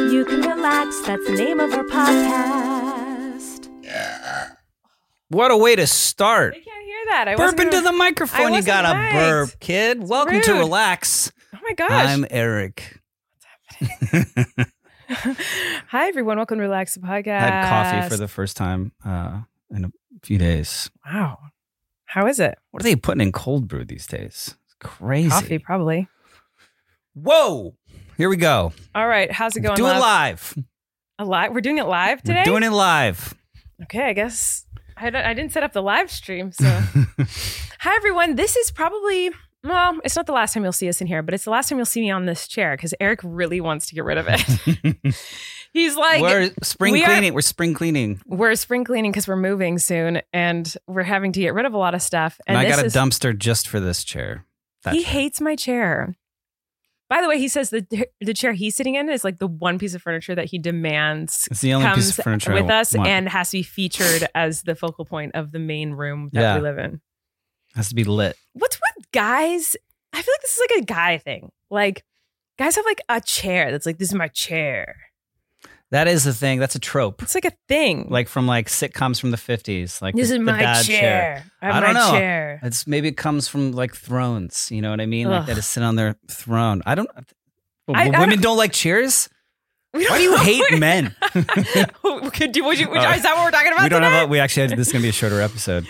You can relax. That's the name of our podcast. What a way to start. I can't hear that. Burp into the microphone. You got to burp, kid. It's Welcome rude. to Relax. Oh my gosh. I'm Eric. Hi, everyone. Welcome to Relax the Podcast. I had coffee for the first time in a few days. Wow. How is it? What are they putting in cold brew these days? It's crazy. Coffee, probably. Whoa. Here we go. All right. How's it going? Do it live. Live? We're doing it live today? We're doing it live. Okay, I guess I didn't set up the live stream. So, hi, everyone. This is probably, well, it's not the last time you'll see us in here, but it's the last time you'll see me on this chair because Eric really wants to get rid of it. He's like, We're spring cleaning. We're spring cleaning. We're spring cleaning because we're moving soon and we're having to get rid of a lot of stuff. And I got a dumpster just for this chair. He hates my chair. By the way, he says the chair he's sitting in is like the one piece of furniture that he demands it's the only comes piece of furniture with I us want. and has to be featured as the focal point of the main room that we live in. Has to be lit. What's with guys? I feel like this is like a guy thing. Like guys have like a chair that's like, this is my chair. That is the thing. That's a trope. It's like a thing. Like from like sitcoms from the 50s. Like this is the my dad chair. I don't know. Chair. Maybe it comes from like thrones. You know what I mean? Ugh. Like they just sit on their throne. Women don't like chairs? Why do you hate men? Is that what we're talking about? We don't today? have. We actually had. This is gonna be a shorter episode.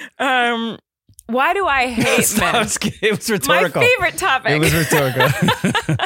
Why do I hate men? It was rhetorical. My favorite topic. It was rhetorical.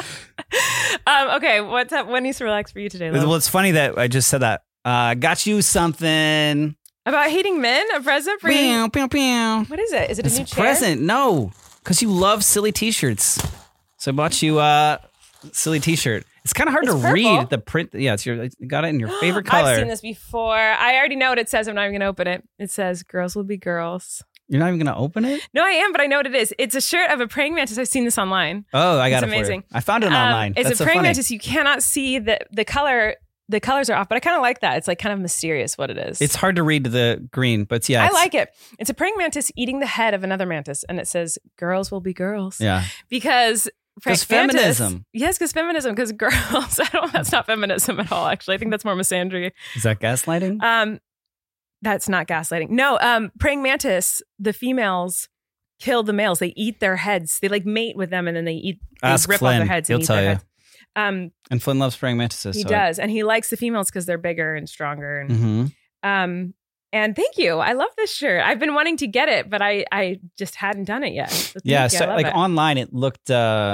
Okay, what's up? What needs to relax for you today, Lo? Well, it's funny that I just said that. Got you something. About hating men? A present for you? Pew, pew, pew. What is it? Is it It's a new a chair? present. No, because you love silly T-shirts. So I bought you a silly T-shirt. It's kind of hard It's to purple. read the print. Yeah, you got it in your favorite color. I've seen this before. I already know what it says. I'm not even going to open it. It says, girls will be girls. You're not even going to open it? No, I am, but I know what it is. It's a shirt of a praying mantis. I've seen this online. Oh, I got It's it for amazing. you. I found it online. It's That's a so praying funny. mantis. You cannot see the color. The colors are off, but I kind of like that. It's like kind of mysterious what it is. It's hard to read the green, but yeah. I like it. It's a praying mantis eating the head of another mantis, and it says, girls will be girls. Yeah. Because feminism. Yes, because feminism. Because girls. That's not feminism at all. Actually, I think that's more misandry. Is that gaslighting? That's not gaslighting. No. Praying mantis. The females kill the males. They eat their heads. They like mate with them, and then they Ask rip Flynn. off their heads. He'll and eat tell their you. heads. And Flynn loves praying mantises. He does, and he likes the females because they're bigger and stronger. And Mm-hmm. and thank you. I love this shirt. I've been wanting to get it, but I just hadn't done it yet. So thank Yeah. you. So I love like it. online, it looked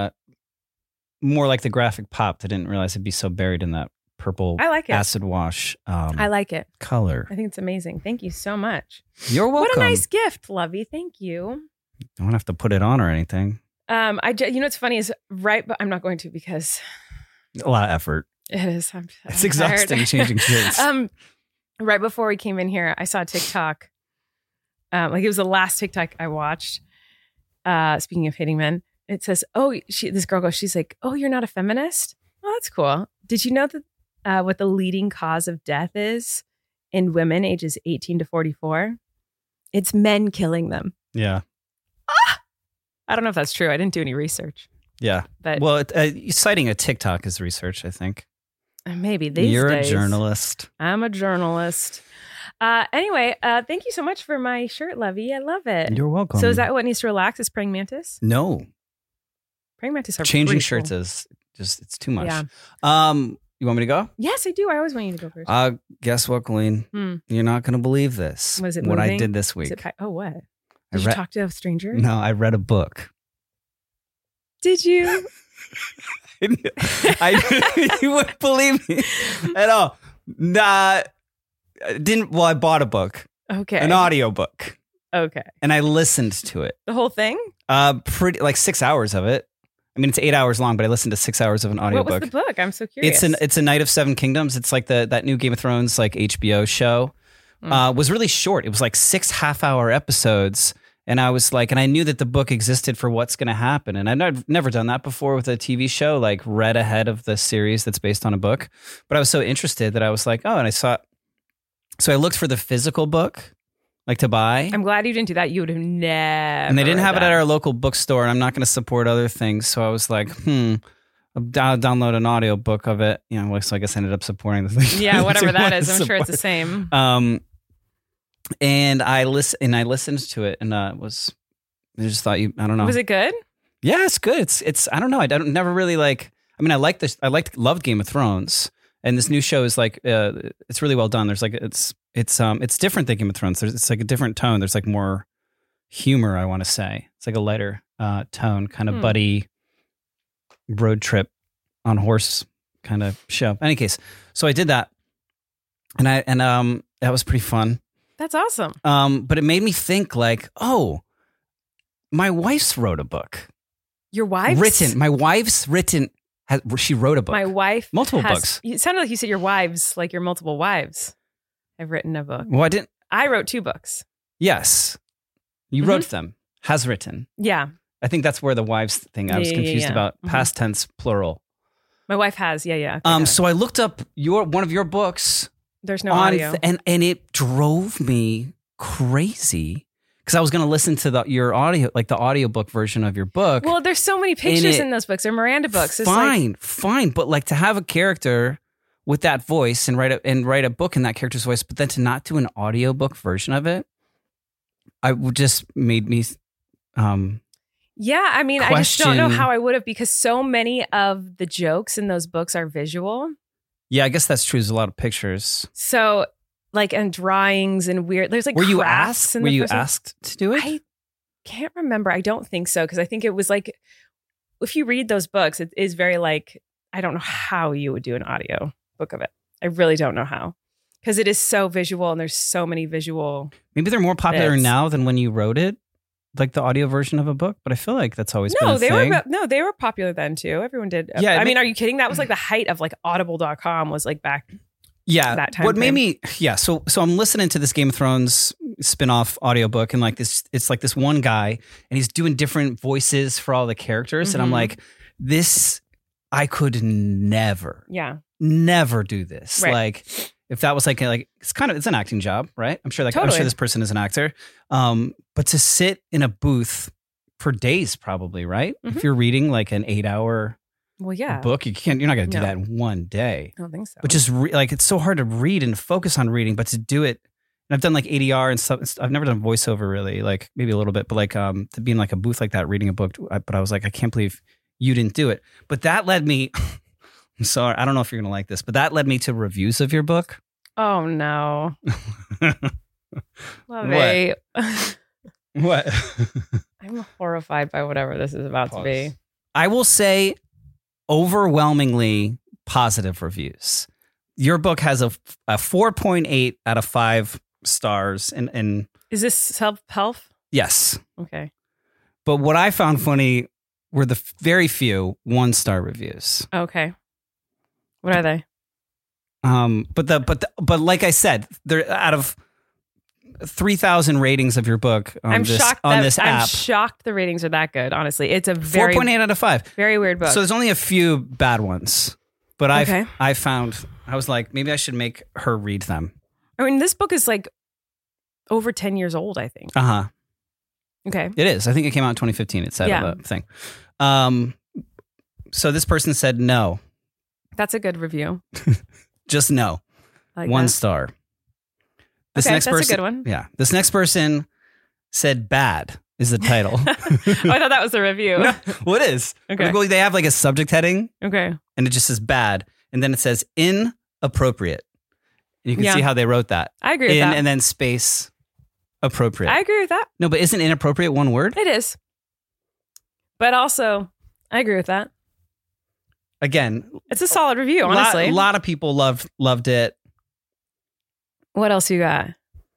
more like the graphic popped. I didn't realize it'd be so buried in that purple I like it. acid wash I like it. color. I think it's amazing. Thank you so much. You're welcome. What a nice gift, Lovey. Thank you. Don't have to put it on or anything. You know what's funny is but I'm not going to because A lot of effort. it is. I'm It's tired. exhausting changing shirts. Right before we came in here, I saw a TikTok. Like it was the last TikTok I watched. Speaking of hating men, it says, this girl goes, she's like, oh, you're not a feminist? Oh, that's cool. Did you know that what the leading cause of death is in women ages 18 to 44? It's men killing them. Yeah. I don't know if that's true. I didn't do any research. Yeah. But Well, citing a TikTok is research, I think. maybe these You're days. a journalist. I'm a journalist. Anyway, thank you so much for my shirt, Lovey. I love it. You're welcome. So is that what needs to relax? Is praying mantis? No. Praying mantis are Changing pretty shirts cool. is just, it's too much. Yeah. You want me to go? Yes, I do. I always want you to go first. Guess what, Colleen? You're not going to believe this. Was it what I moving? did this week? What? I Did you read- talk to a stranger? No, I read a book. Did you? You wouldn't believe me at all. Nah, I bought a book, Okay. an audio book, Okay. and I listened to it. The whole thing? Pretty like 6 hours of it. I mean, it's 8 hours long, but I listened to 6 hours of an audio What was book. the book? I'm so curious. It's a Night of Seven Kingdoms. It's like that new Game of Thrones like HBO show. Was really short. It was like 6 half-hour episodes. And I was like, and I knew that the book existed for what's going to happen. And I've never done that before with a TV show, like read ahead of the series that's based on a book. But I was so interested that I was like, oh, and so I looked for the physical book, like to buy. I'm glad you didn't do that. You would have never. And they didn't have it done at our local bookstore. And I'm not going to support other things. So I was like, download an audiobook of it. You know, so I guess I ended up supporting the thing. Yeah, whatever that is. I'm sure it's the same. And I listened to it, and I just thought I don't know. Was it good? Yeah, it's good. It's I don't know. I never really like. I mean, I like this. Loved Game of Thrones, and this new show is like it's really well done. There's like it's different than Game of Thrones. It's like a different tone. There's like more humor. I want to say it's like a lighter tone, kind of buddy road trip on horse kind of show. In any case, so I did that, and that was pretty fun. That's awesome. But it made me think like, oh, my wife's wrote a book. Your wife's? Written. My wife's written. She wrote a book. My wife multiple books. It sounded like you said your wives, like your multiple wives, have written a book. Well, I didn't. I wrote 2 books. Yes, you wrote them. Has written. Yeah. I think that's where the wives thing. I was confused about past tense plural. My wife has. Yeah. Okay, so I looked up one of your books. There's no audio, and it drove me crazy. Because I was going to listen to your audio, like the audiobook version of your book. Well, there's so many pictures in those books. They're Miranda books. It's fine. But like to have a character with that voice and write a book in that character's voice, but then to not do an audiobook version of it, just made me. Yeah, I mean, I just don't know how I would have, because so many of the jokes in those books are visual. Yeah, I guess that's true. There's a lot of pictures. So. Like, and drawings and weird. There's like Were you asked to do it? I can't remember. I don't think so, because I think it was like, if you read those books, it is very like, I don't know how you would do an audio book of it. I really don't know how, because it is so visual and there's so many visual. Maybe they're more popular now than when you wrote it, like the audio version of a book. But I feel like that's always been a thing. They were popular then too. Everyone did. Yeah, I mean, are you kidding? That was like the height of like Audible.com was like back. Yeah. That time what made me, so I'm listening to this Game of Thrones spin-off audiobook, and like it's like this one guy, and he's doing different voices for all the characters. And I'm like, I could never do this. Right. Like if that was like it's an acting job, right? I'm sure I'm sure this person is an actor. But to sit in a booth for days, probably, right? If you're reading like an 8-hour book, you're not going to do that in one day. I don't think so. But just like, it's so hard to read and focus on reading, but to do it, and I've done like ADR and stuff. I've never done voiceover really, like maybe a little bit, but like to be in like a booth like that, reading a book. But I was like, I can't believe you didn't do it. But that led me, I'm sorry, I don't know if you're going to like this, but that led me to reviews of your book. Oh no. Love What? I'm horrified by whatever this is about to be. I will say overwhelmingly positive reviews. Your book has a 4.8 out of 5 stars. And is this self-help? Yes. Okay. But what I found funny were the very few 1-star reviews. Okay. What are they? But like I said, they're out of 3,000 ratings of your book on this app. I'm shocked the ratings are that good, honestly. It's a very 4.8 out of 5. Very weird book. So there's only a few bad ones. But I found, I was like, maybe I should make her read them. I mean, this book is like over 10 years old, I think. Uh-huh. Okay. It is. I think it came out in 2015. It said on the thing. So this person said no. That's a good review. Just no. Like 1 star. This okay, next that's person, a good one. Yeah. This next person said bad is the title. Oh, I thought that was the review. No, well, it is. Okay. They have like a subject heading. Okay. And it just says bad. And then it says inappropriate. And you can see how they wrote that. I agree with that. And then space appropriate. I agree with that. No, but isn't inappropriate one word? It is. But also, I agree with that. Again, it's a solid review, honestly. A lot of people loved it. What else you got?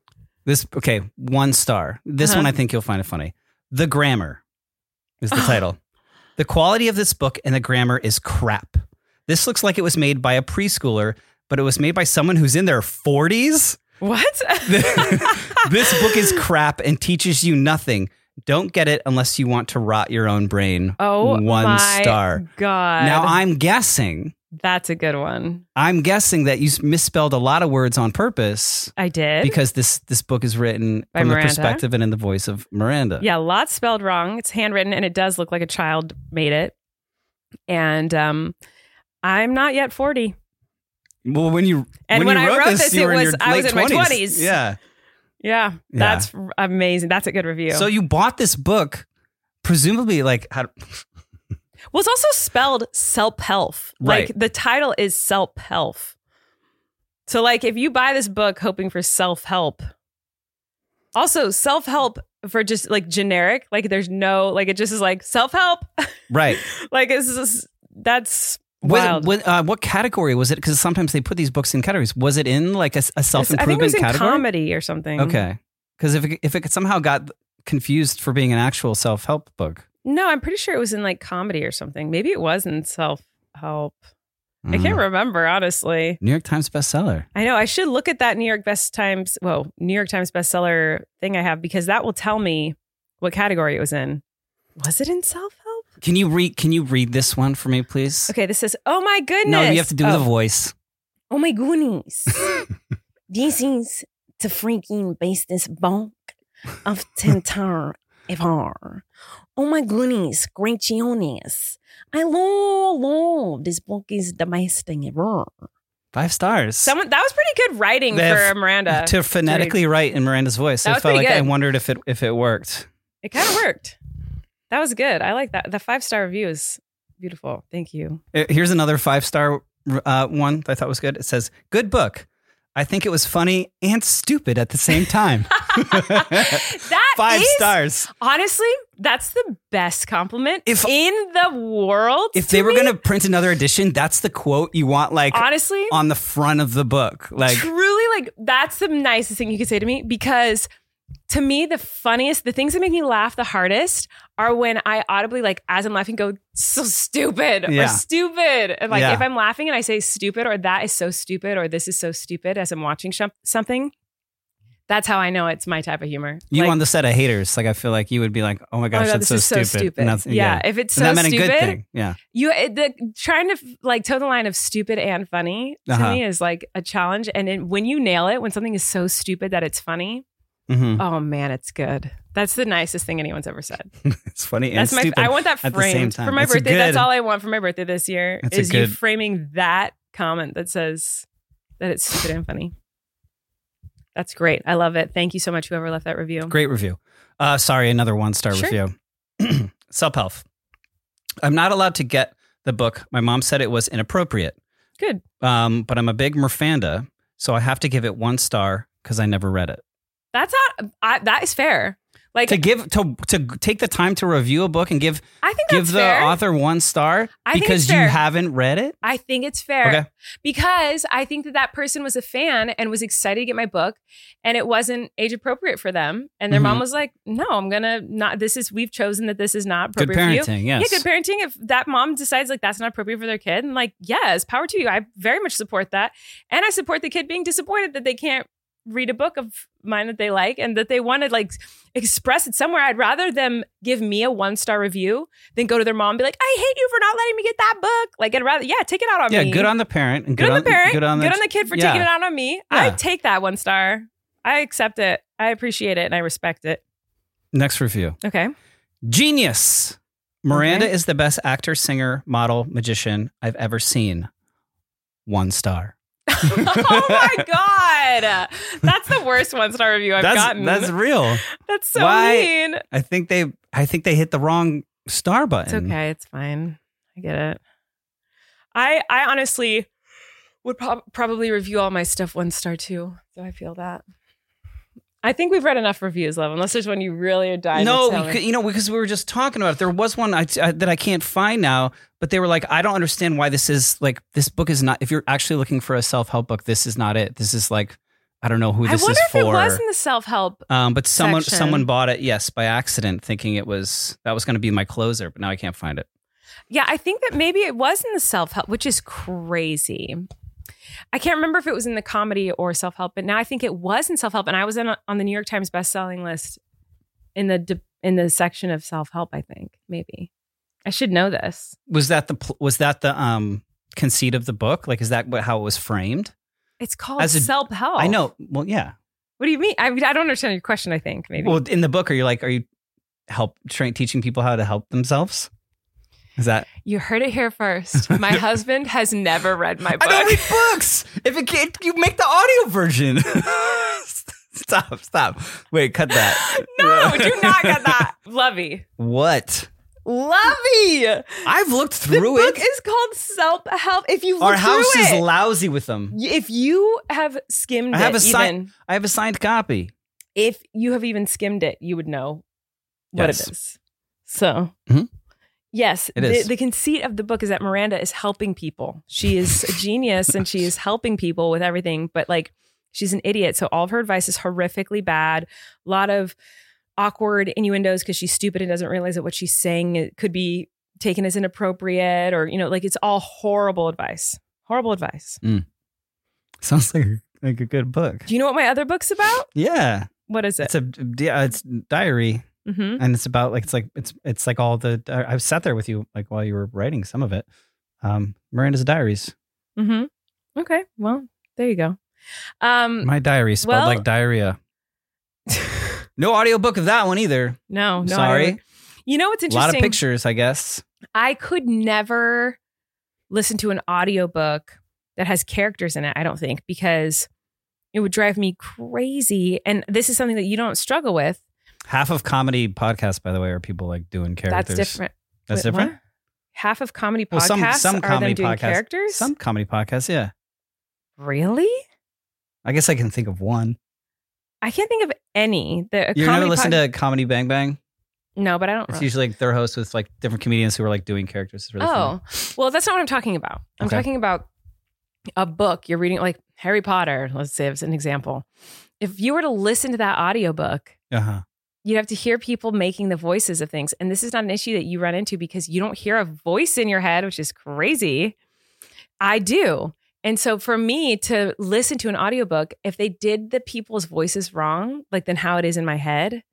1 star. This one I think you'll find it funny. The grammar is the title. The quality of this book and the grammar is crap. This looks like it was made by a preschooler, but it was made by someone who's in their 40s. What? This book is crap and teaches you nothing. Don't get it unless you want to rot your own brain. Oh, 1 star. God. Now I'm guessing. That's a good one. I'm guessing that you misspelled a lot of words on purpose. I did. Because this book is written by from Miranda. The perspective and in the voice of Miranda. Yeah, lots spelled wrong. It's handwritten and it does look like a child made it. And I'm not yet 40. Well, when you And when I wrote this, you were in your I was late in my 20s. 20s. Yeah. That's amazing. That's a good review. So you bought this book, presumably like how? Well, it's also spelled self-help. Right. Like the title is self-help. So like if you buy this book hoping for self-help, also self-help for just like generic, like there's no, like it just is like self-help. Right. Like it's just, that's wild. What category was it? Because sometimes they put these books in categories. Was it in like a self-improvement I think it was in category? comedy or something. Okay. Because if it somehow got confused for being an actual self-help book. No, I'm pretty sure it was in like comedy or something. Maybe it was in self-help. I can't remember, honestly. New York Times bestseller. I know. I should look at that New York Times bestseller thing I have, because that will tell me what category it was in. Was it in self-help? Can you read this one for me, please? Okay, this says, oh my goodness. No, you have to do the voice. Oh my goodness. This is the freaking business book of Tintar ever. Oh my goodness, gracious. I love this book is the best thing ever. 5 stars. That was pretty good writing for Miranda. To phonetically write in Miranda's voice. That I was felt pretty like good. I wondered if it worked. It kind of worked. That was good. I like that. The 5-star review is beautiful. Thank you. Here's another 5-star one that I thought was good. It says, good book. I think it was funny and stupid at the same time. That 5 is, stars. honestly, that's the best compliment If- in the world. If they were going to print another edition, that's the quote you want, like, honestly, on the front of the book. Like, truly, like, that's the nicest thing you could say to me, because to me, the things that make me laugh the hardest are when I audibly, like, as I'm laughing, go, so stupid or Yeah. stupid. And like, Yeah. if I'm laughing and I say stupid or that is so stupid or this is so stupid as I'm watching something, that's how I know it's my type of humor. you Like, on the set of Haters, like, I feel like you would be like, oh my gosh, God, that's this so is stupid. And that's, if it's And so that meant stupid, a good thing. Yeah. Trying to like toe the line of stupid and funny to Uh-huh. me is like a challenge. And when you nail it, when something is so stupid that it's funny, Mm-hmm. oh man, it's good. That's the nicest thing anyone's ever said. It's funny and That's stupid. I want that at the same framed time. for my It's a birthday. That's good- all I want for my birthday this year That's a is you good- framing that comment that says that it's stupid and funny. That's great. I love it. Thank you so much, whoever left that review. Great review. Sorry, another 1-star Sure. review. Self-help. I'm not allowed to get the book. My mom said it was inappropriate. Good. But I'm a big Murfanda, so I have to give it 1 star because I never read it. That's not. That is fair. Like To take the time to review a book and give I think that's the fair. author 1 star I think because it's you fair. haven't read it. I think it's fair Okay. because I think that person was a fan and was excited to get my book, and it wasn't age appropriate for them. And their Mhm. mom was like, "No, I'm gonna not. We've chosen that this is not Good appropriate for you." parenting, yes. Yeah, good parenting. If that mom decides like that's not appropriate for their kid, and like, yes, power to you. I very much support that, and I support the kid being disappointed that they can't read a book of mine that they like and that they want to like express it somewhere. I'd rather them give me a 1-star review than go to their mom and be like, I hate you for not letting me get that book. Like, I'd rather, take it out on me. Yeah, good on the parent. And Good on the parent. Good on the kid for taking it out on me. Yeah. I take that 1 star. I accept it. I appreciate it and I respect it. Next review. Okay. Genius. Miranda Okay. is the best actor, singer, model, magician I've ever seen. 1 star. Oh my God. That's the worst 1-star review I've gotten. That's real. That's so Why? mean. I think they hit the wrong star button. It's okay. It's fine. I get it. I honestly would probably review all my stuff 1 star too. So I feel that. I think we've read enough reviews, love, unless there's one you really are dying to tell me. Because we were just talking about it. There was one that I can't find now, but they were like, I don't understand why this book is not, if you're actually looking for a self-help book, this is not it. This is like, I don't know who this is for. I wonder if it was in the self-help. But section. someone bought it, yes, by accident, thinking that was going to be my closer, but now I can't find it. Yeah, I think that maybe it was in the self-help, which is crazy. I can't remember if it was in the comedy or self-help, but now I think it was in self-help, and I was on the New York Times best-selling list in the section of self-help. I think maybe I should know this. Was that the conceit of the book? Like, is that how it was framed? It's called As a- self-help. I know. Well, yeah. What do you mean? I don't understand your question. I think maybe. Well, in the book, are you teaching people how to help themselves? Is that? You heard it here first. My husband has never read my book. I don't read books. If it can't, you make the audio version. Stop. Wait, cut that. No, do not cut that. Lovey. What? Lovey. I've looked through The book it. is called Self-Help. If you look Our house through is it, lousy with them. if you have skimmed I have it, I have a signed copy. if you have even skimmed it, you would know what Yes. it is. So, Mhm. yes, It is. the conceit of the book is that Miranda is helping people. She is a genius and she is helping people with everything, but like she's an idiot. So all of her advice is horrifically bad. A lot of awkward innuendos because she's stupid and doesn't realize that what she's saying it could be taken as inappropriate, or like it's all horrible advice. Horrible advice. Sounds like a good book. Do you know what my other book's about? Yeah, What is it? it's diary, Mm-hmm. and it's about like it's like all the. I sat there with you like while you were writing some of it. Miranda's diaries. Mm-hmm. Okay. Well, there you go. My diary spelled well- like diarrhea. No audiobook of that one either. No, Sorry. I don't. You know what's A interesting? lot of pictures, I guess. I could never listen to an audiobook that has characters in it, I don't think, because it would drive me crazy. And this is something that you don't struggle with. Half of comedy podcasts, by the way, are people like doing characters. That's different. That's Wait, different? what? Half of comedy Well, podcasts some are comedy them doing podcasts. characters? Some comedy podcasts, yeah. Really? I guess I can think of one. I can't think of any. You never listen to Comedy Bang Bang? No, but I don't. It's usually like their host with like different comedians who are like doing characters. It's really funny. Well, that's not what I'm talking about. I'm Okay. talking about a book you're reading, like Harry Potter, let's say as an example. If you were to listen to that audiobook, Uh-huh. you'd have to hear people making the voices of things. And this is not an issue that you run into because you don't hear a voice in your head, which is crazy. I do. And so for me to listen to an audiobook, if they did the people's voices wrong, like then how it is in my head,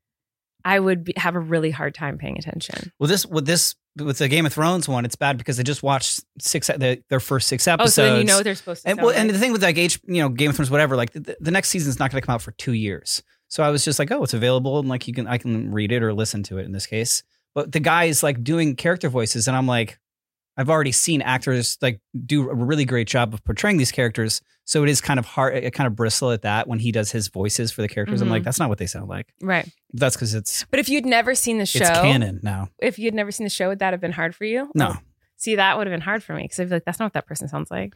I would have a really hard time paying attention. Well, with the Game of Thrones one, it's bad because they just watched their first 6 episodes. Oh, so then you know what they're supposed to And, sound like. and the thing with like Game of Thrones, whatever, like the next season's not going to come out for 2 years. So I was just like, oh, it's available, and like I can read it or listen to it in this case. But the guy is like doing character voices, and I'm like, I've already seen actors like do a really great job of portraying these characters. So it is kind of hard. I kind of bristle at that when he does his voices for the characters. I'm Mhm. like, that's not what they sound like. Right. But that's because it's But if you'd never seen the show, canon now. if you'd never seen the show, would that have been hard for you? No. See, that would have been hard for me because I'd be like, that's not what that person sounds like.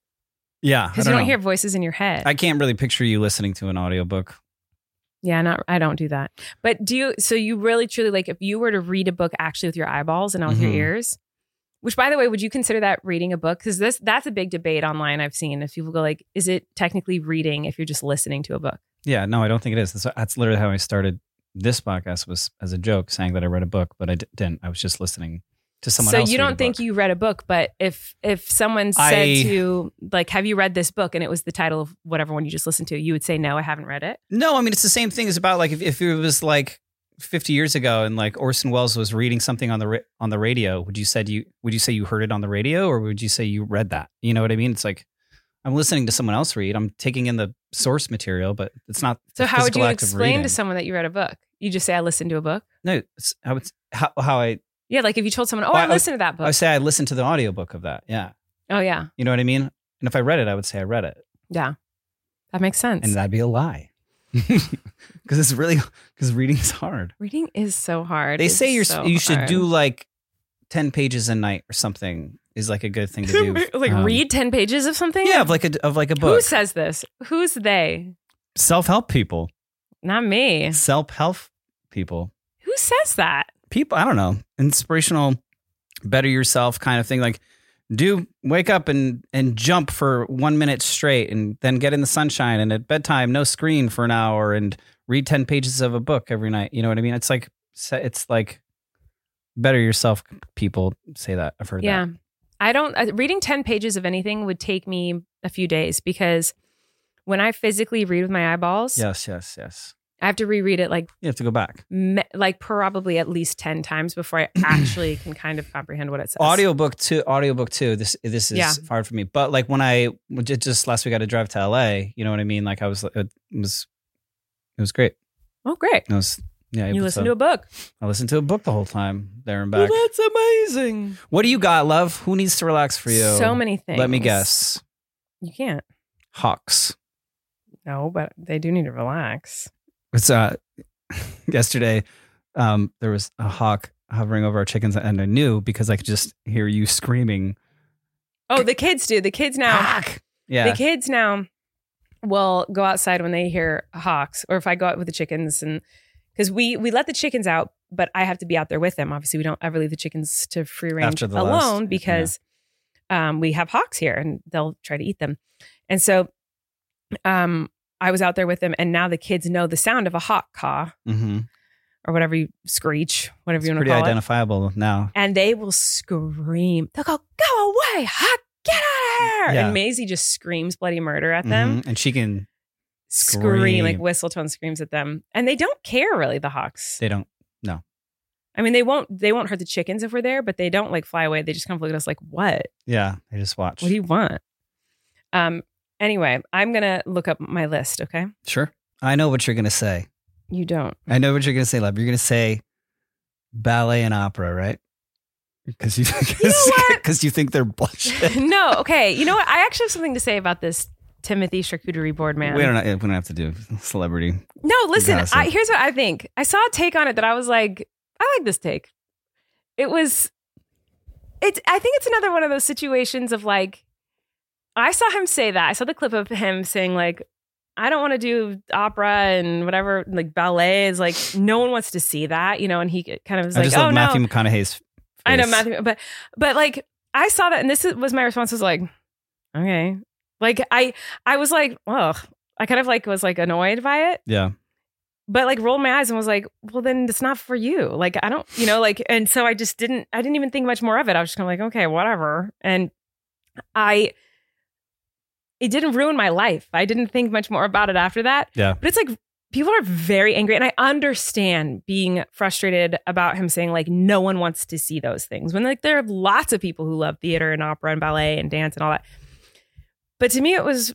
Yeah, Because you don't hear voices in your head. I can't really picture you listening to an audiobook. Yeah, I don't do that. But so you really truly like if you were to read a book actually with your eyeballs and not with your Mhm. ears, which by the way, would you consider that reading a book? Because that's a big debate online I've seen. If people go like, is it technically reading if you're just listening to a book? Yeah, no, I don't think it is. That's literally how I started this podcast, was as a joke saying that I read a book, but I didn't. I was just listening to someone So else. you read a don't think book. you read a book, but if someone said to like, have you read this book? And it was the title of whatever one you just listened to, you would say, no, I haven't read it. No, I mean, it's the same thing as about like if it was like 50 years ago and like Orson Welles was reading something on the radio, would you say you heard it on the radio, or would you say you read that? You know what I mean? It's like I'm listening to someone else read. I'm taking in the source material, but it's not. So the how would physical you act of explain reading. to someone that you read a book? You just say, I listened to a book? No, I would how I Yeah, like if you told someone, oh, Well, I listened to that book. would say I listened to the audiobook of that. Yeah, Oh, yeah. you know what I mean. And if I read it, I would say I read it, Yeah. That makes sense. and that'd be a lie. Because reading's hard. Reading is so hard. They It's say so you should hard. do like 10 pages a night or something is like a good thing to do. like read 10 pages of something? Yeah, of like a book. Who says this? Who's they? Self-help people. Not me. Self-help people. Who says that? People, I don't know. Inspirational, better yourself kind of thing. Like wake up and jump for 1 minute straight, and then get in the sunshine, and at bedtime, no screen for an hour, and read 10 pages of a book every night. You know what I mean? It's like better yourself people say that. I've heard Yeah. that. Reading 10 pages of anything would take me a few days because when I physically read with my eyeballs, Yes. I have to reread it like You have to go back. probably at least 10 times before I actually can kind of comprehend what it says. Audiobook too. This is Yeah. hard for me. But like when I just last week I had to drive to LA, you know what I mean? Like it was great. Oh, great. It was Yeah, You listen to a book. I listened to a book the whole time there and back. Well, that's amazing. What do you got, love? Who needs to relax for you? So many things. Let me guess. You can't. Hawks. No, but they do need to relax. It's yesterday. There was a hawk hovering over our chickens, and I knew because I could just hear you screaming. Oh, the kids do. The kids now. Hawk! Yeah. The kids now will go outside when they hear hawks, or if I go out with the chickens, and because we let the chickens out, but I have to be out there with them. Obviously, we don't ever leave the chickens to free range alone because we have hawks here, and they'll try to eat them. And so, I was out there with them, and now the kids know the sound of a hawk caw. Mm-hmm. Or whatever you screech, whatever you want to pretty call it. identifiable now. And they will scream. They'll go away, hawk, get out of here. Yeah. And Maisie just screams bloody murder at them. And she can scream like whistle tone screams at them. And they don't care really, the hawks. They don't. No. I mean, they won't hurt the chickens if we're there, but they don't like fly away. They just kind of look at us like, what? Yeah. They just watch. What do you want? Anyway, I'm going to look up my list, okay? Sure. I know what you're going to say. You don't. I know what you're going to say, love. You're going to say ballet and opera, right? Because you think they're bullshit. No, okay. You know what? I actually have something to say about this Timothy charcuterie board man. We don't have to do celebrity. No, listen. Gossip. Here's what I think. I saw a take on it that I was like, I like this take. I think it's another one of those situations of like, I saw him say that. I saw the clip of him saying like, I don't want to do opera and whatever, like ballet is like, no one wants to see that, you know, and he kind of was like, just love Matthew McConaughey's face. I know Matthew, but like, I saw that and this was my response was like, okay. Like, I was like, well, I kind of like was like annoyed by it. Yeah. But like rolled my eyes and was like, well, then it's not for you. Like, I don't, you know, like, and so I didn't even think much more of it. I was just kind of like, okay, whatever. And it didn't ruin my life. I didn't think much more about it after that. Yeah. But it's like people are very angry. And I understand being frustrated about him saying like no one wants to see those things. When like there are lots of people who love theater and opera and ballet and dance and all that. But to me it was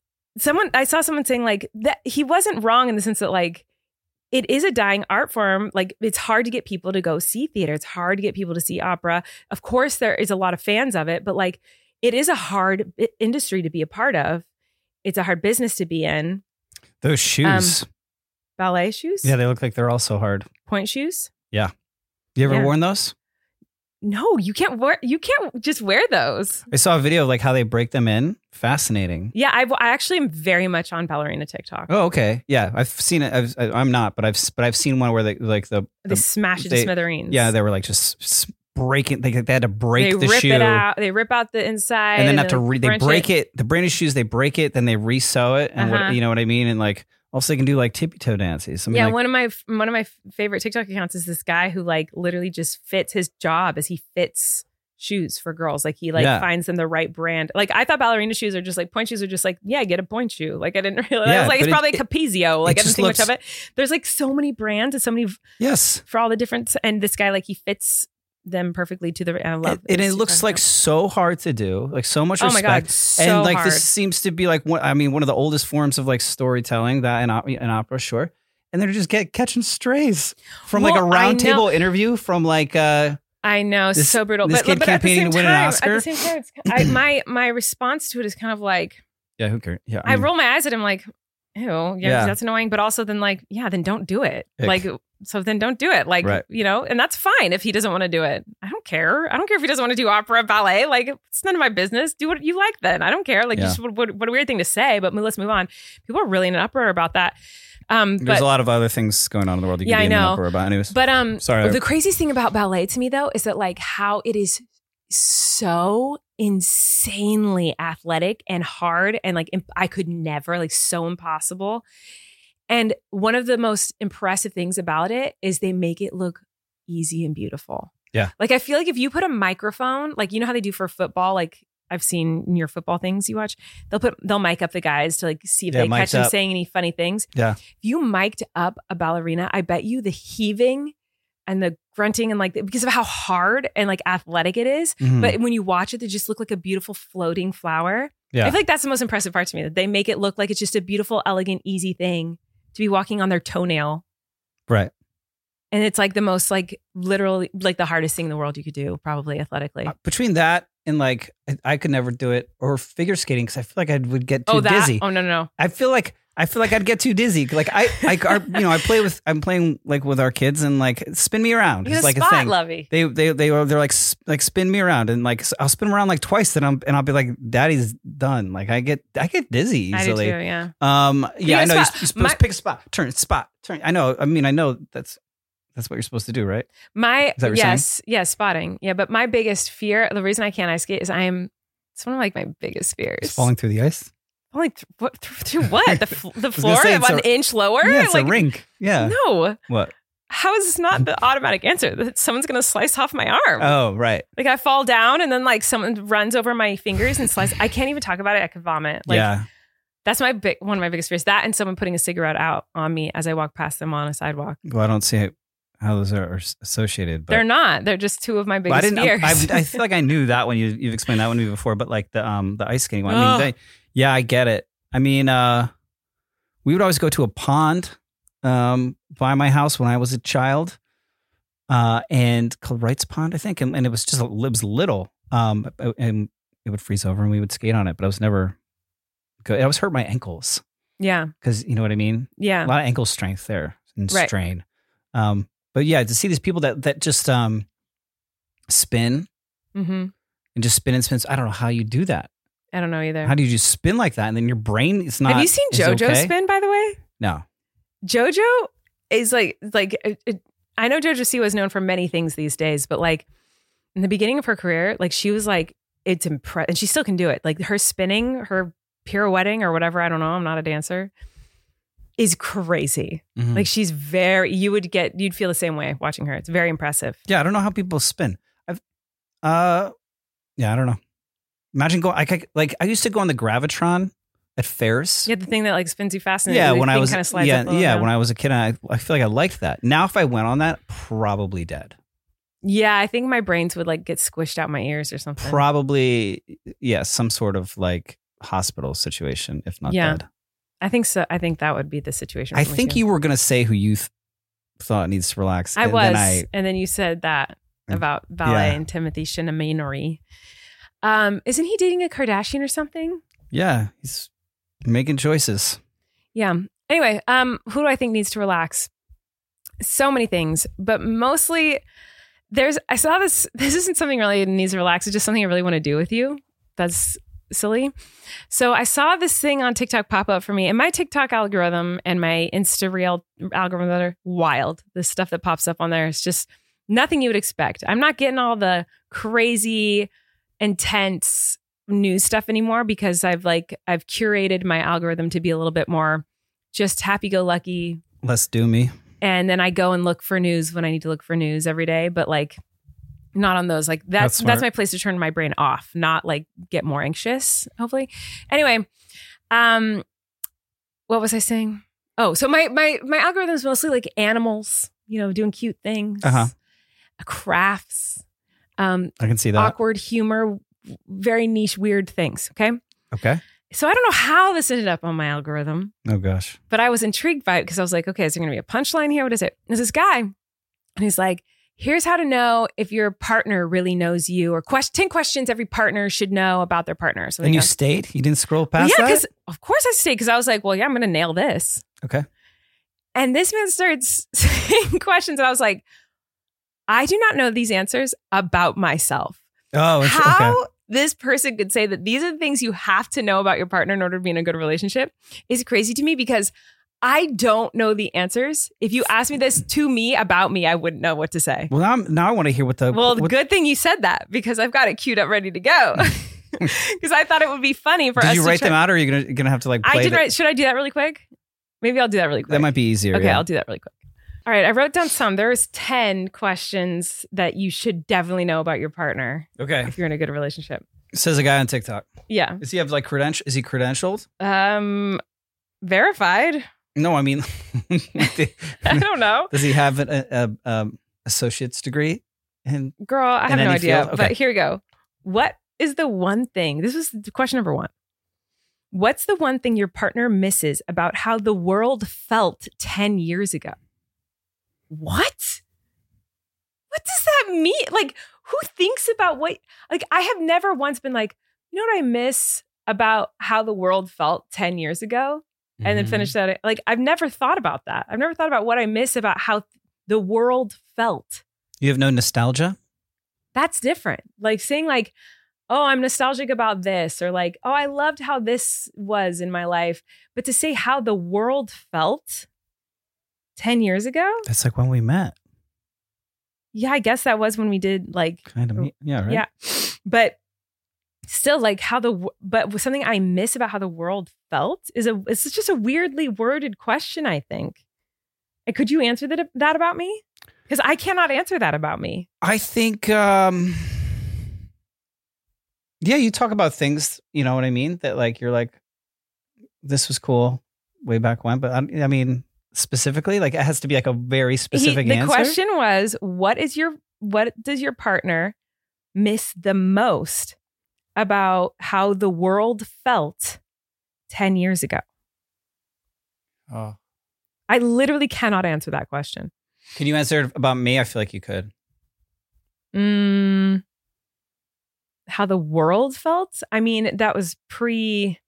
I saw someone saying like that he wasn't wrong in the sense that like it is a dying art form. Like it's hard to get people to go see theater. It's hard to get people to see opera. Of course there is a lot of fans of it, but like it is a hard industry to be a part of. It's a hard business to be in. Those shoes. Ballet shoes? Yeah, they look like they're also hard. Point shoes? Yeah. You ever worn those? No, you can't just wear those. I saw a video of like how they break them in. Fascinating. Yeah, I actually am very much on ballerina TikTok. Oh, okay. Yeah, I've seen it. I'm not, but I've seen one where they like they smash it to smithereens. Yeah, they were like just breaking. They had to break the shoe. They rip it out. They rip out the inside, and then have to they break it. The brand new shoes, they break it, then they resew it, and what you know what I mean. And like also they can do like tippy toe dances. I mean, yeah, like, one of my favorite TikTok accounts is this guy who like literally just fits his job as he fits shoes for girls. Like he finds them the right brand. Like I thought ballerina shoes are just like point shoes are just like get a point shoe. Like I didn't realize. I was like it's probably Capizio. Like I didn't think much of it. There's like so many brands and so many for all the different. And this guy like he fits them perfectly to the. I love it. And it looks like so hard to do. Like so much respect. Oh my God, so and like hard. This seems to be like one of the oldest forms of like storytelling that in opera, sure. And they're just catching strays from like a round table interview from like. I know, so brutal. This kid campaigning to win an Oscar. At the same time, my response to it is kind of like, yeah, who cares? Yeah, I roll my eyes at him like, ew, that's annoying. But also then like, then don't do it. Like, so then don't do it. Like, you know, and that's fine if he doesn't want to do it. I don't care. I don't care if he doesn't want to do opera, ballet. Like, it's none of my business. Do what you like then. I don't care. Like, just what a weird thing to say. But let's move on. People are really in an uproar about that. There's a lot of other things going on in the world you can be in an uproar about. Anyways, but sorry. The craziest thing about ballet to me though is that like how it is so insanely athletic and hard and like I could never, like so impossible. And one of the most impressive things about it is they make it look easy and beautiful. Yeah. Like I feel like if you put a microphone, like you know how they do for football, like I've seen in your football things you watch, they'll mic up the guys to like see if they catch them saying any funny things. Yeah. If you mic'd up a ballerina, I bet you the heaving and the grunting and like because of how hard and like athletic it is. Mm-hmm. But when you watch it, they just look like a beautiful floating flower. Yeah. I feel like that's the most impressive part to me, that they make it look like it's just a beautiful, elegant, easy thing to be walking on their toenail. Right. And it's like the most like literally like the hardest thing in the world you could do, probably athletically. Between that and like I could never do it, or figure skating because I feel like I would get too dizzy. Oh no. I feel like I'd get too dizzy. Like I'm playing like with our kids and like spin me around. You're it's like spot, a thing. Lovey. They're like spin me around and like I'll spin them around like twice. Then I'll be like, Daddy's done. Like I get dizzy easily. I do too, yeah. Yeah, I know you're supposed to pick a spot, turn. I know. I mean, I know that's what you're supposed to do, right? Yes, spotting. Yeah, but my biggest fear, the reason I can't ice skate is it's one of like my biggest fears. It's falling through the ice. Falling through what? The floor 1 inch lower? Yeah, it's like, a rink. Yeah. No. What? How is this not the automatic answer? That someone's going to slice off my arm. Oh, right. Like I fall down and then like someone runs over my fingers and slice. I can't even talk about it. I could vomit. Like, yeah. That's one of my biggest fears. That and someone putting a cigarette out on me as I walk past them on a sidewalk. Well, I don't see how those are associated. But they're not. They're just two of my biggest fears. I feel like I knew that when you've explained that one to me before, but like the ice skating one. I mean, yeah, I get it. I mean, we would always go to a pond by my house when I was a child, and called Wright's Pond, I think, and it was little, and it would freeze over and we would skate on it, but I was never good. I always hurt my ankles. Yeah, because you know what I mean. Yeah, a lot of ankle strength there and strain. But yeah, to see these people that just spin and just spin and spin. I don't know how you do that. I don't know either. How do you just spin like that? And then your brain is not. Have you seen JoJo spin, by the way? No. JoJo is like I know JoJo Siwa is known for many things these days, but like in the beginning of her career, like she was like, it's impressive. And she still can do it. Like her spinning, her pirouetting or whatever. I don't know. I'm not a dancer. Is crazy. Mm-hmm. Like she's you'd feel the same way watching her. It's very impressive. Yeah. I don't know how people spin. I don't know. Imagine going. I used to go on the Gravitron at fairs. Yeah, the thing that like spins you fast. And when I was kind of slides up when I was a kid, I feel like I liked that. Now, if I went on that, probably dead. Yeah, I think my brains would like get squished out my ears or something. Probably, yeah, some sort of like hospital situation, if not dead. I think so. I think that would be the situation. I think you were gonna say who you thought needs to relax. And then you said that about ballet and Timothy Chalamet. Isn't he dating a Kardashian or something? Yeah, he's making choices. Yeah. Anyway, who do I think needs to relax? So many things, but mostly I saw this isn't something really that needs to relax. It's just something I really want to do with you. That's silly. So I saw this thing on TikTok pop up for me, and my TikTok algorithm and my Insta Reel algorithm that are wild. The stuff that pops up on there is just nothing you would expect. I'm not getting all the crazy intense news stuff anymore because I've curated my algorithm to be a little bit more just happy-go-lucky. Less doomy. And then I go and look for news when I need to look for news every day, but like not on those. Like that's my place to turn my brain off, not like get more anxious, hopefully. Anyway, what was I saying? Oh, so my algorithm is mostly like animals, doing cute things, crafts. I can see that. Awkward humor, very niche, weird things. Okay. So I don't know how this ended up on my algorithm. Oh, gosh. But I was intrigued by it because I was like, okay, is there going to be a punchline here? What is it? There's this guy, and he's like, here's how to know if your partner really knows you, or 10 questions every partner should know about their partner. So and you stayed? You didn't scroll past that? Yeah, because of course I stayed because I was like, well, yeah, I'm going to nail this. Okay. And this man starts saying questions, and I was like, I do not know these answers about myself. Oh, how this person could say that these are the things you have to know about your partner in order to be in a good relationship is crazy to me because I don't know the answers. If you ask me this to me about me, I wouldn't know what to say. Well, now I want to hear what good thing you said that because I've got it queued up ready to go. Because I thought it would be funny for us. Did you write them out, or are you gonna have to like? I did write. Should I do that really quick? Maybe I'll do that really quick. That might be easier. Okay, I'll do that really quick. All right, I wrote down some. There's 10 questions that you should definitely know about your partner. Okay. If you're in a good relationship. Says a guy on TikTok. Yeah. Does he have like Is he credentialed? Verified. No, I mean, I don't know. Does he have an associate's degree? Girl, I have no idea. Okay. But here we go. What is the one thing? This was question number 1. What's the one thing your partner misses about how the world felt 10 years ago? what? What does that mean? Like, who thinks about what? Like, I have never once been like, you know what I miss about how the world felt 10 years ago? And then finish that. Like, I've never thought about that. I've never thought about what I miss about how the world felt. You have no nostalgia? That's different. Like saying like, oh, I'm nostalgic about this, or like, oh, I loved how this was in my life. But to say how the world felt 10 years ago? That's like when we met. Yeah, I guess that was when we did like kind of. Yeah, right. Yeah. But still, like but something I miss about how the world felt it's just a weirdly worded question, I think. And could you answer that about me? Because I cannot answer that about me. I think, yeah, you talk about things, you know what I mean? That like, you're like, this was cool way back when. But I mean, specifically, like it has to be like a very specific answer. The question was, what does your partner miss the most about how the world felt 10 years ago? Oh, I literally cannot answer that question. Can you answer about me? I feel like you could. How the world felt? I mean, that was pre-Trump.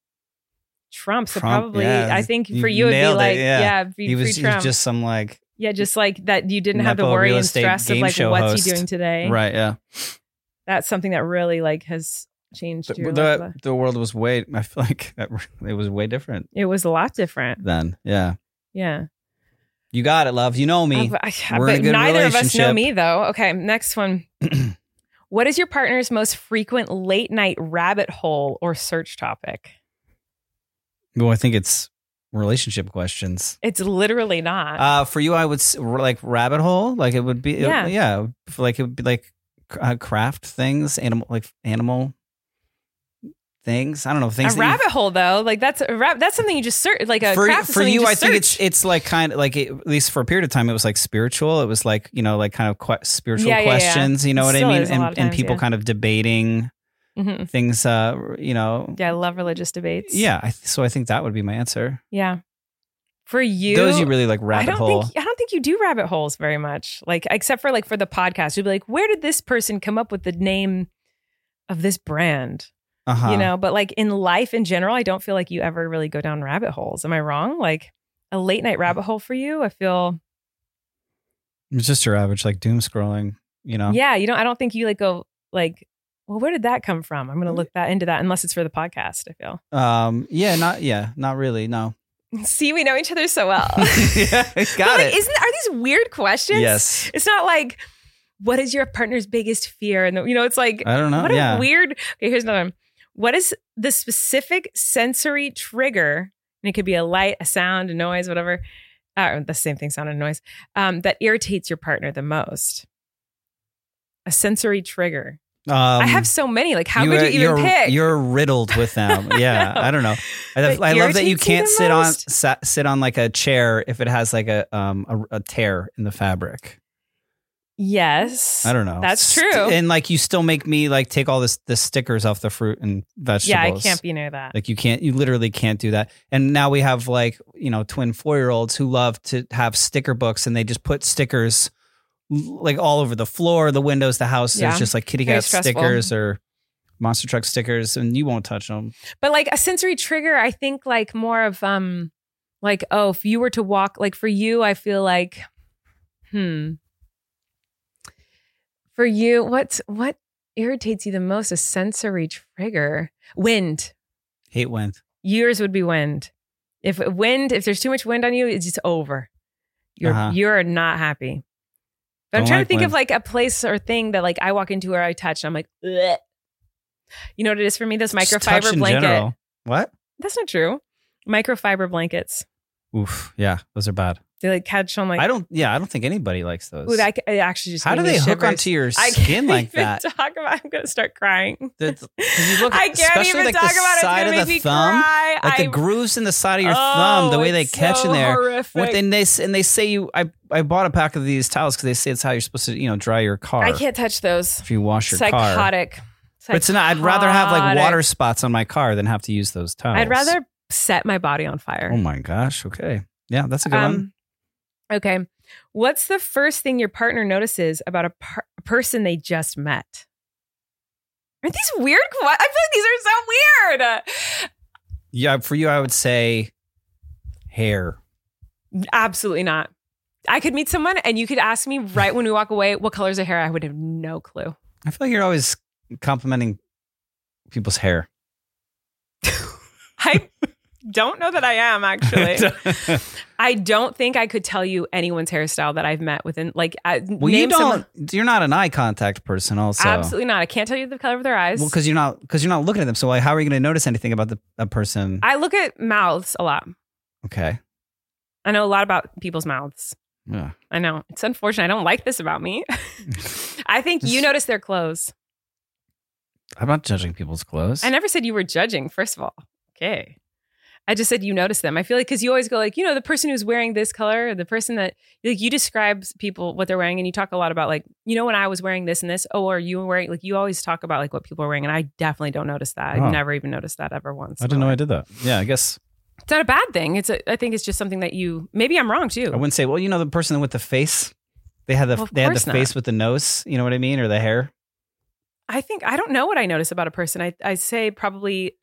So probably, yeah, I think for you, it'd be like, he was just some like, just like that you didn't have the worry and stress of like, what's he doing today? Right, yeah. That's something that really like has changed your life. The world was I feel like it was way different. It was a lot different then, yeah. Yeah. You got it, love. You know me. We're in a good neither of us know me, though. Okay, next one. What is your partner's most frequent late night rabbit hole or search topic? Well, I think it's relationship questions. It's literally not. For you, I would like rabbit hole. Like it would be, like it would be like craft things, animal things. I don't know things. A rabbit hole though, like that's something you just search. Like a craft for you, I think search. it's like kind of like at least for a period of time, it was like spiritual. It was like like kind of spiritual questions. You know what I mean? And people kind of debating things. Yeah, I love religious debates. Yeah, so I think that would be my answer. Yeah. For you, those you really like rabbit hole. I don't think you do rabbit holes very much. Like except for like for the podcast, you'd be like, where did this person come up with the name of this brand? But like in life in general, I don't feel like you ever really go down rabbit holes. Am I wrong? Like a late night rabbit hole for you? I feel it's just your average like doom scrolling, Yeah, I don't think you like go like, well, where did that come from? I'm going to look into that unless it's for the podcast, I feel. Not really. No. See, we know each other so well. Yeah, got it. Are these weird questions? Yes. It's not like, what is your partner's biggest fear? And it's like, I don't know. What a weird. Okay, here's another one. What is the specific sensory trigger? And it could be a light, a sound, a noise, whatever. The same thing, sound and noise. That irritates your partner the most. A sensory trigger. I have so many. Like, how could you even pick? You're riddled with them. Yeah, I don't know. I love that you can't sit on like a chair if it has like a tear in the fabric. Yes. I don't know. That's true. And like you still make me like take all the stickers off the fruit and vegetables. Yeah, I can't be near that. Like you literally can't do that. And now we have like, twin 4-year-olds who love to have sticker books and they just put stickers like all over the floor, the windows, the house. There's just like kitty cat stickers or monster truck stickers and you won't touch them. But like a sensory trigger, I think like more of like, oh, if you were to walk, like for you, I feel like, for you, what irritates you the most? A sensory trigger? Wind. Hate wind. Yours would be wind. If there's too much wind on you, it's just over. You're not happy. But I'm trying to think of like a place or thing that like I walk into or I touch and I'm like, bleh. You know what it is for me? Those microfiber blanket. What? That's not true. Microfiber blankets. Oof. Yeah, those are bad. They like catch on like. I don't think anybody likes those. Ooh, I actually just. How do they hook onto your skin like that? Talk about. I'm gonna start crying. I can't even like talk about it. Side of the thumb, cry. like the grooves in the side of your thumb, the way they catch in there. Horrific. They say you. I bought a pack of these towels because they say it's how you're supposed to dry your car. I can't touch those. If you wash your Psychotic. car. But it's not. I'd rather have like water spots on my car than have to use those towels. I'd rather set my body on fire. Oh my gosh. Okay. Yeah, that's a good one. Okay. What's the first thing your partner notices about a person they just met? Aren't these weird? I feel like these are so weird. Yeah, for you, I would say hair. Absolutely not. I could meet someone and you could ask me right when we walk away, what color's their hair? I would have no clue. I feel like you're always complimenting people's hair. I don't know that I am, actually. I don't think I could tell you anyone's hairstyle that I've met within, like, you're not an eye contact person also. Absolutely not. I can't tell you the color of their eyes. Well, because you're not looking at them. So like, how are you going to notice anything about a person? I look at mouths a lot. Okay. I know a lot about people's mouths. Yeah. I know. It's unfortunate. I don't like this about me. I think you notice their clothes. I'm not judging people's clothes. I never said you were judging, first of all. Okay. I just said you notice them. I feel like because you always go like, the person who's wearing this color, or the person that like you describe people what they're wearing, and you talk a lot about like, when I was wearing this and this, or you were wearing, like you always talk about like what people are wearing, and I definitely don't notice that. I've never even noticed that ever once. I didn't know I did that. Yeah, I guess it's not a bad thing. I think it's just something that maybe I'm wrong too. I wouldn't say, well, the person with the face, they had the face with the nose, you know what I mean, or the hair. I don't know what I notice about a person. I say probably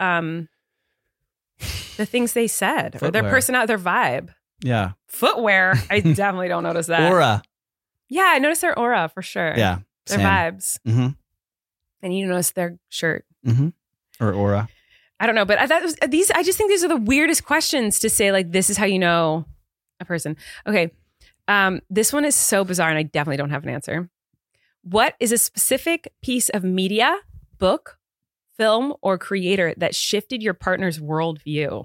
the things they said or their personality, their vibe. Yeah. Footwear. I definitely don't notice that. Aura. Yeah, I notice their aura for sure. Yeah. Their vibes. Mm-hmm. And you notice their shirt. Mm-hmm. Or aura. I don't know, but I just think these are the weirdest questions to say, like, this is how you know a person. Okay. This one is so bizarre and I definitely don't have an answer. What is a specific piece of media, book, film, or creator that shifted your partner's worldview?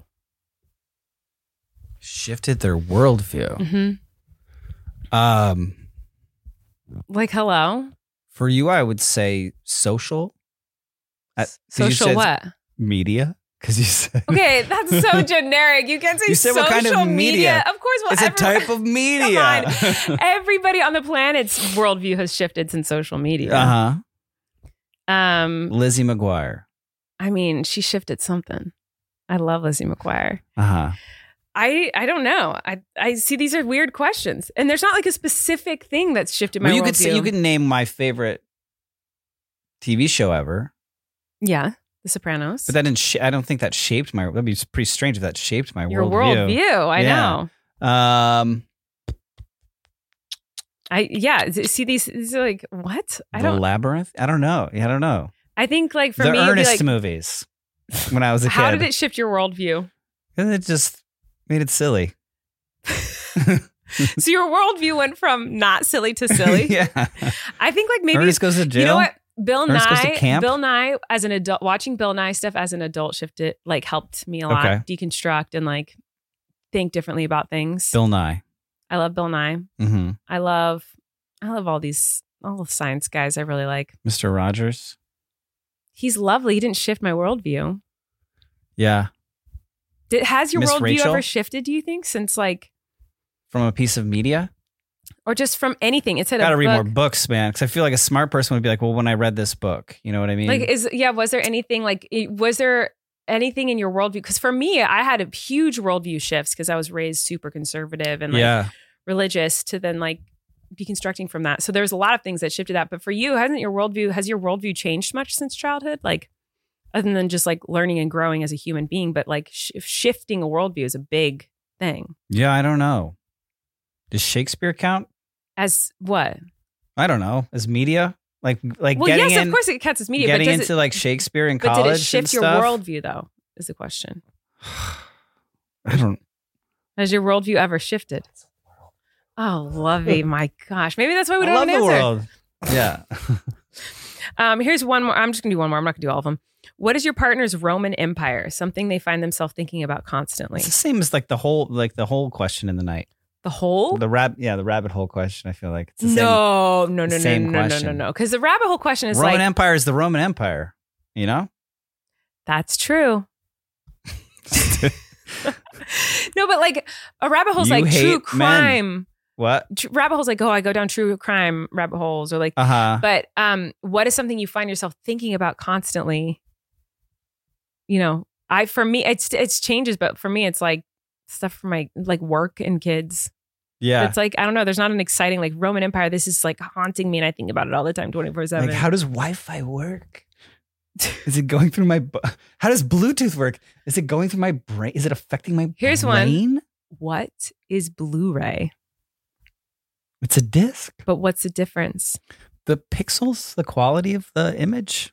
Shifted their worldview. Mm-hmm. Like, hello? For you, I would say social. Social what? Media. Because you said... Okay, that's so generic. You can't say social what kind of media. Of course. It's a type of media. Come on. Everybody on the planet's worldview has shifted since social media. Uh-huh. Lizzie McGuire. I mean, she shifted something. I love Lizzie McGuire. Uh-huh. I don't know. I see these are weird questions. And there's not like a specific thing that's shifted my worldview. You could name my favorite TV show ever. Yeah. The Sopranos. But that didn't I don't think that shaped my... That'd be pretty strange if that shaped my Your worldview. I know. See, these are like, what? Labyrinth? I don't know. I don't know. I think like for me... The Ernest movies when I was a kid. How did it shift your worldview? Because it just made it silly. So your worldview went from not silly to silly? Yeah. I think like maybe... Ernest goes to jail? You know what? Bill Nye as an adult, watching Bill Nye stuff as an adult shifted, like helped me a lot deconstruct and like think differently about things. Bill Nye. I love Bill Nye. Mm-hmm. I love all the science guys I really like. Mr. Rogers. He's lovely. He didn't shift my worldview. Yeah. Has your Miss worldview Rachel? ever shifted, do you think, since like... From a piece of media? Or just from anything. It's gotta read more books, man. Because I feel like a smart person would be like, well, when I read this book, you know what I mean? Like, was there anything in your worldview? Because for me, I had a huge worldview shifts because I was raised super conservative and like religious to then like deconstructing from that. So there's a lot of things that shifted that. But for you, has your worldview changed much since childhood? Like, other than just like learning and growing as a human being, but like shifting a worldview is a big thing. Yeah, I don't know. Does Shakespeare count? As what? I don't know. As media? Like well, getting yes, of course it counts as media. Getting into like Shakespeare in college. But did it shift your stuff? worldview though? Is the question. I don't. Has your worldview ever shifted? Oh, Lovey, my gosh. Maybe that's why we don't have an answer. World. Yeah. Here's one more. I'm just gonna do one more. I'm not gonna do all of them. What is your partner's Roman Empire? Something they find themselves thinking about constantly. It's the same as like the whole question in the night. The hole? The rabbit hole question. I feel like it's the same. No. Because the rabbit hole question is Roman Empire is the Roman Empire. You know? That's true. No, but like a rabbit hole's like true crime. Men. What? Rabbit holes like, I go down true crime rabbit holes or like. But what is something you find yourself thinking about constantly? You know, for me it's changes, but for me it's like stuff for my like work and kids. Yeah. It's like, I don't know. There's not an exciting like Roman Empire. This is like haunting me and I think about it all the time, 24/7. Like, how does Wi-Fi work? Is it going through my... How does Bluetooth work? Is it going through my brain? Is it affecting my Here's brain? one. What is Blu-ray? It's a disc. But what's the difference? The pixels, the quality of the image.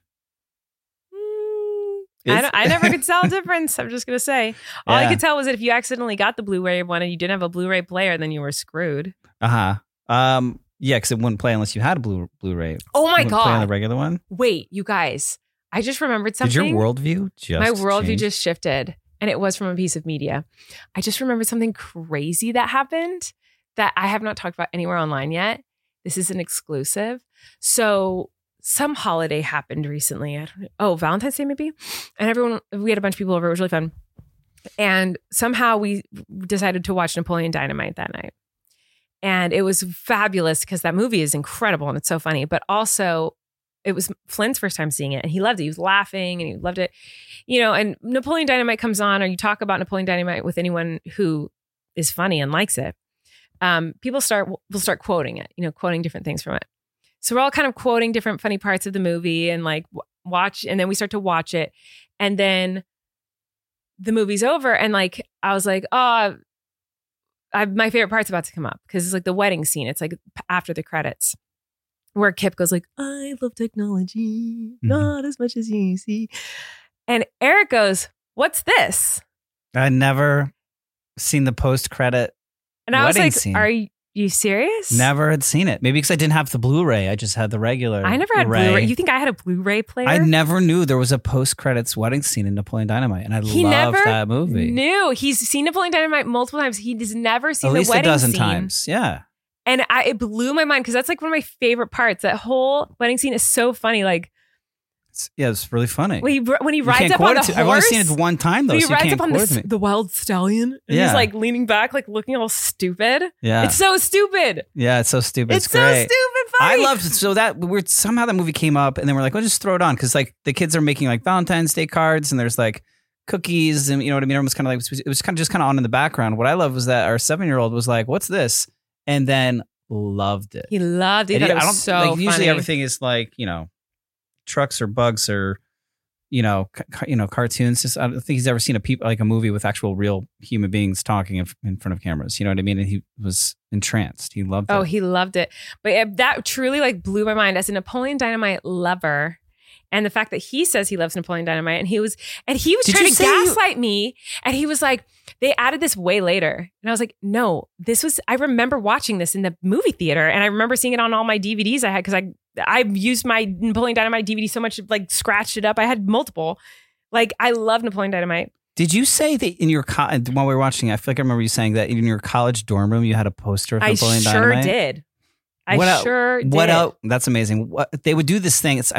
I never could tell a difference. I'm just going to say. All I Yeah. could tell was that if you accidentally got the Blu-ray one and you didn't have a Blu-ray player, then you were screwed. Yeah, because it wouldn't play unless you had a Blu-ray. Oh my It wouldn't play on the God. regular one. Wait, you guys. I just remembered something. Did your worldview just My worldview change? just shifted, and it was from a piece of media. I just remembered something crazy that happened that I have not talked about anywhere online yet. This is an exclusive. So some holiday happened recently. I don't know. Oh, Valentine's Day maybe? And we had a bunch of people over. It was really fun. And somehow we decided to watch Napoleon Dynamite that night. And it was fabulous because that movie is incredible and it's so funny. But also, it was Flynn's first time seeing it and he loved it. He was laughing and he loved it. You know, and Napoleon Dynamite comes on, or you talk about Napoleon Dynamite with anyone who is funny and likes it. People will start quoting it, you know, quoting different things from it. So we're all kind of quoting different funny parts of the movie and like watch, and then we start to watch it. And then the movie's over and like, I was like, oh, my favorite part's about to come up because it's like the wedding scene. It's like after the credits where Kip goes like, I love technology, not as much as you see. And Eric goes, what's this? I never seen the post-credit And I was wedding like, scene. are you serious? Never had seen it. Maybe because I didn't have the Blu-ray. I just had the regular. I never had Ray. Blu-ray. You think I had a Blu-ray player? I never knew there was a post-credits wedding scene in Napoleon Dynamite, and I He loved never that movie. knew. He's seen Napoleon Dynamite multiple times. He has never seen At the least a wedding dozen scene. times. Yeah. And it blew my mind because that's like one of my favorite parts. That whole wedding scene is so funny. Like It's really funny. when he You rides can't up quote on the it horse. I've only seen it one time though, When he so you rides can't up on quote me. the wild stallion. And Yeah. he's like leaning back, like looking all stupid. Yeah. It's so stupid. Yeah, it's so stupid. It's so great. stupid funny. I loved so that we're somehow that movie came up, and then we're like, well, just throw it on because like the kids are making like Valentine's Day cards, and there's like cookies, and you know what I mean. Everyone's kind of like it was kind of just kind of on in the background. What I loved was that our 7-year-old was like, "What's this?" and then loved it. He loved it. He And thought it was so like funny. usually everything is like trucks or bugs or cartoons. Just I don't think he's ever seen a movie with actual real human beings talking in front of cameras. You know what I mean? And he was entranced. He loved it. Oh, he loved it. But that truly like blew my mind as a Napoleon Dynamite lover. And the fact that he says he loves Napoleon Dynamite and he was Did trying you to say you- gaslight me. And he was like, they added this way later. And I was like, no, I remember watching this in the movie theater. And I remember seeing it on all my DVDs I had because I used my Napoleon Dynamite DVD so much, like scratched it up. I had multiple. Like I love Napoleon Dynamite. Did you say that in your while we were watching it, I feel like I remember you saying that in your college dorm room you had a poster of Napoleon sure Dynamite? did. Sure did. What else? That's amazing. They would do this thing. It's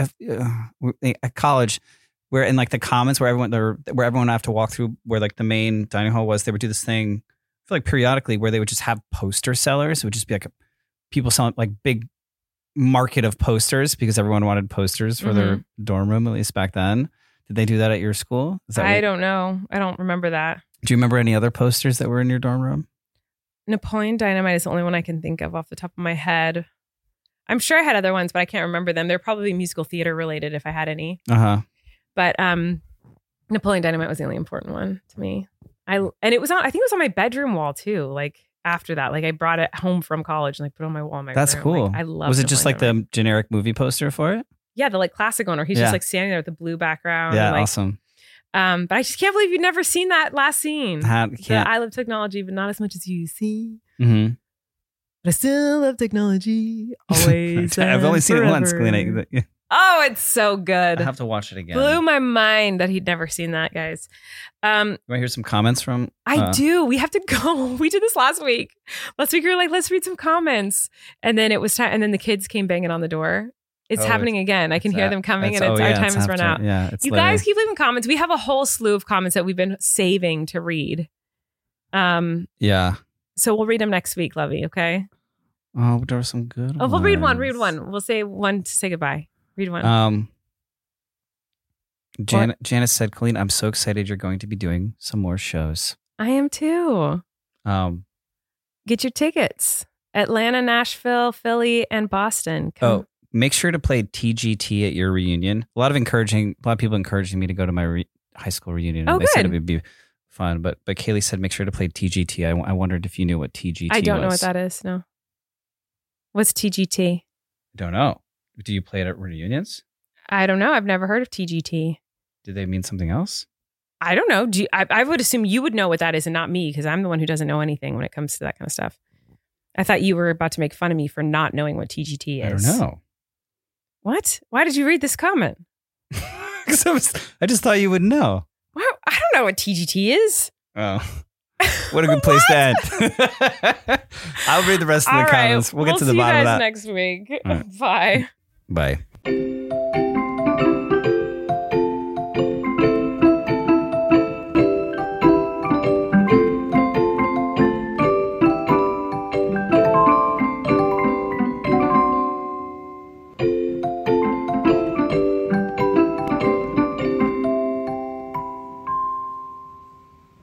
at college, where in like the commons where everyone would have to walk through where like the main dining hall was. They would do this thing. I feel like periodically where they would just have poster sellers. It would just be like people selling like big market of posters because everyone wanted posters for their dorm room, at least back then. Did they do that at your school? I don't know. I don't remember that. Do you remember any other posters that were in your dorm room? Napoleon Dynamite is the only one I can think of off the top of my head. I'm sure I had other ones, but I can't remember them. They're probably musical theater related if I had any. But Napoleon Dynamite was the only important one to me. And it was on, I think it was on my bedroom wall too. Like after that, like I brought it home from college and like put it on my wall in my That's room. cool. Like, I love. Was it just like Napoleon Dynamite. the generic movie poster for it? Yeah, the like classic one where he's Yeah. just like standing there with the blue background. Yeah, and, like, awesome. But I just can't believe you've never seen that last scene. Can't. I love technology, but not as much as you see. Mm-hmm. But I still love technology. Always. I've only seen it once, forever. Glenn. Oh, it's so good. I have to watch it again. Blew my mind that he'd never seen that, guys. You want to hear some comments from? I do. We have to go. We did this last week. Last week we were like, let's read some comments. And then it was time. And then the kids came banging on the door. It's happening again. I can hear them coming and our time has run out. Yeah, it's You guys keep leaving comments. We have a whole slew of comments that we've been saving to read. Yeah. So we'll read them next week, Lovey. Okay. Oh, there were some good. Oh, we'll read one. ones. Read one. We'll say one to say goodbye. Read one. Janice said, "Colleen, I'm so excited you're going to be doing some more shows." I am too. Get your tickets. Atlanta, Nashville, Philly, and Boston. Oh, make sure to play TGT at your reunion. A lot of people encouraging me to go to my high school reunion. Oh, and they said it good. would be fun. But Kaylee said make sure to play TGT. I wondered if you knew what TGT was. I don't know what that is. No. What's TGT? I don't know. Do you play it at reunions? I don't know. I've never heard of TGT. Do they mean something else? I don't know. I would assume you would know what that is and not me because I'm the one who doesn't know anything when it comes to that kind of stuff. I thought you were about to make fun of me for not knowing what TGT is. I don't know. What? Why did you read this comment? I just thought you would know. Well, I don't know what TGT is. Oh. What a good place to end. I'll read the rest of the comments. We'll get to the bottom of that. Next week. Right. Bye. Bye.